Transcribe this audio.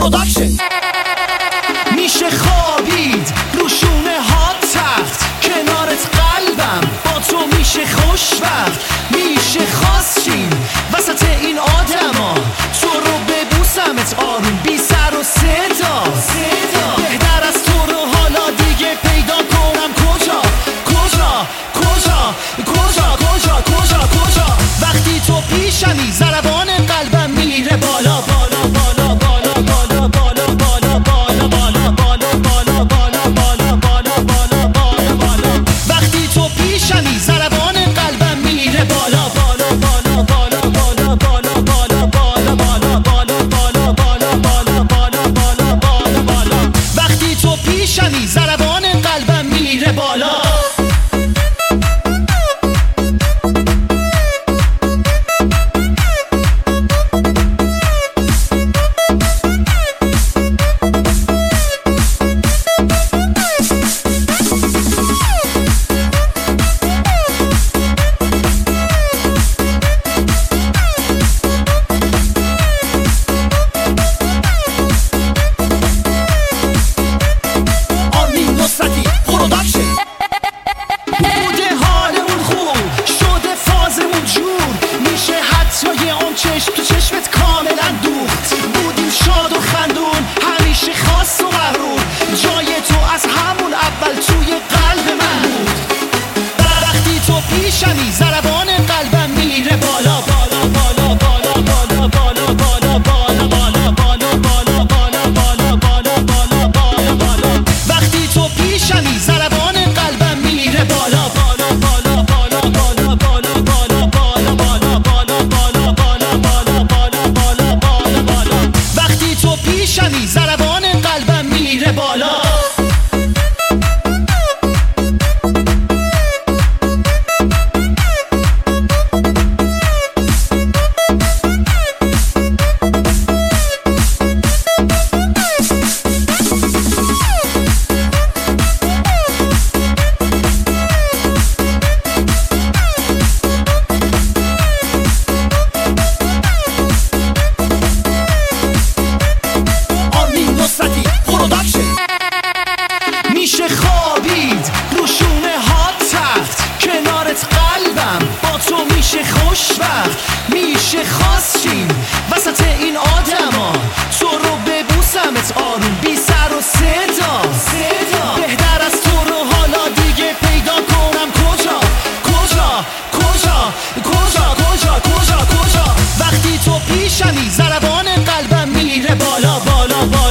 پروداکشن. میشه خوابید روشونه ها تخت، کنارت قلبم با تو میشه خوشبخت. میشه خواستین وسط این آدما، تو رو ببوسمت آروم بی سر و صدا. بهتر از تو رو حالا دیگه پیدا کنم کجا کجا کجا کجا کجا کجا کجا. وقتی تو پیشمی ضربان قلبم میره بالا بالا بالا بالا بالا بالا بالا بالا بالا بالا بالا بالا بالا بالا بالا بالا بالا. وقتی تو پیشمی ضربان قلبم میره بالا بالا بالا بالا بالا بالا بالا بالا بالا بالا بالا بالا بالا بالا بالا بالا بالا. وقتی تو پیشمی ضربان قلبم میره بالا. بوده حالمون خوب شده فازمون جور، میشه حتی یه اون چشم تو چشمت کاملا دوخت. بودیم شاد و خندون همیشه خاص و مغرور، جای تو از همون اول توی قلب من بود. وقتی تو پیشمی ضربان قلبم میره بالا بالا بالا بالا بالا بالا بالا بالا بالا بالا بالا بالا بالا بالا بالا بالا بالا. وقتی تو پیشمی ضربان قلبم میره بالا بالا بالا بالا بالا بالا بالا بالا بالا بالا بالا بالا بالا بالا بالا بالا بالا. وقتی تو پیشمی ضربان قلبم میره بالا. میشه خوابید روشونه ها تخت، کنارت قلبم با تو میشه خوشبخت. میشه خواستین وسط این آدما، تو رو ببوسمت آروم بی سر و صدا. بهتر از تو رو حالا دیگه پیدا کنم کجا کجا کجا کجا کجا کجا کجا. وقتی تو پیشمی ضربان قلبم میره بالا بالا بالا